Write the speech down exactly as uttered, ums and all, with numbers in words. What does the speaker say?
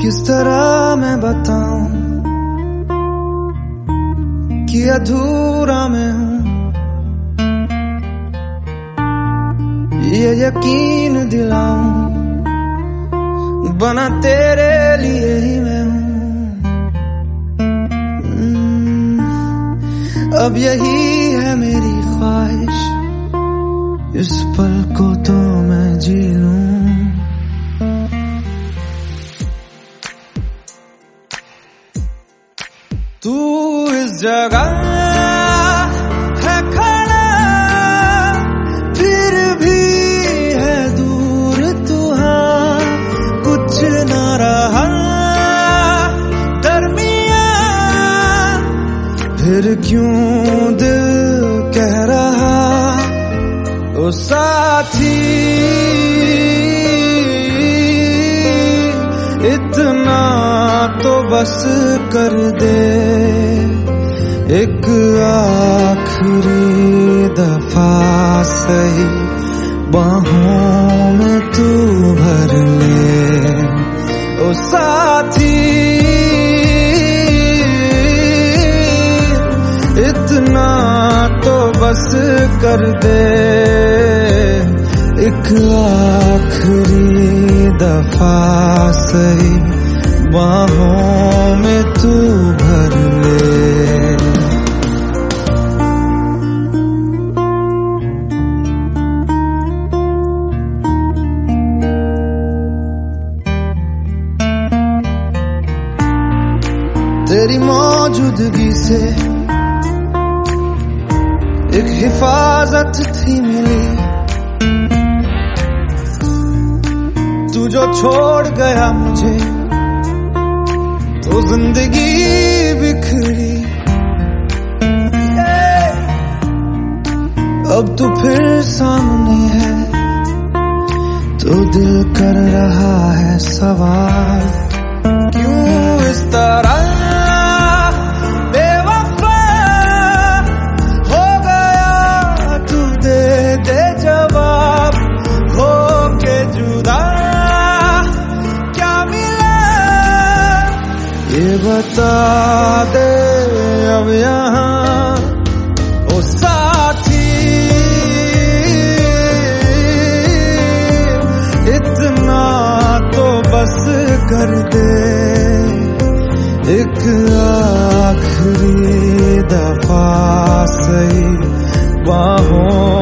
किस तरह मैं बताऊं कि अधूरा मैं हूं, ये यकीन दिलाऊं बना तेरे लिए ही मैं हूं। अब यही है मेरी ख्वाहिश, इस पल को तो मैं जी लूं। तू इस जगह है खड़ा, फिर भी है दूर तू, हाँ कुछ न रहा दरमियां, फिर क्यों दिल कह रहा ओ साथी इतना तो बस कर दे, एक आखिरी दफा सही बाहों में तू भर ले ओ साथी, इतना तो बस कर दे, एक आखिरी दफा सही बाहों में तू भर ले। तेरी मौजूदगी से एक हिफाजत थी मिली, तू जो छोड़ गया मुझे तो जिंदगी बिखरी, अब तू फिर सामने है तो दिल कर रहा है सवाल, क्यों इस तरह बेवफा हो गया, तू दे दे जवाब, हो के जुदा ये बता दे अब यहाँ ओ साथी, इतना तो बस कर दे, एक आखिरी दफा सही बाहों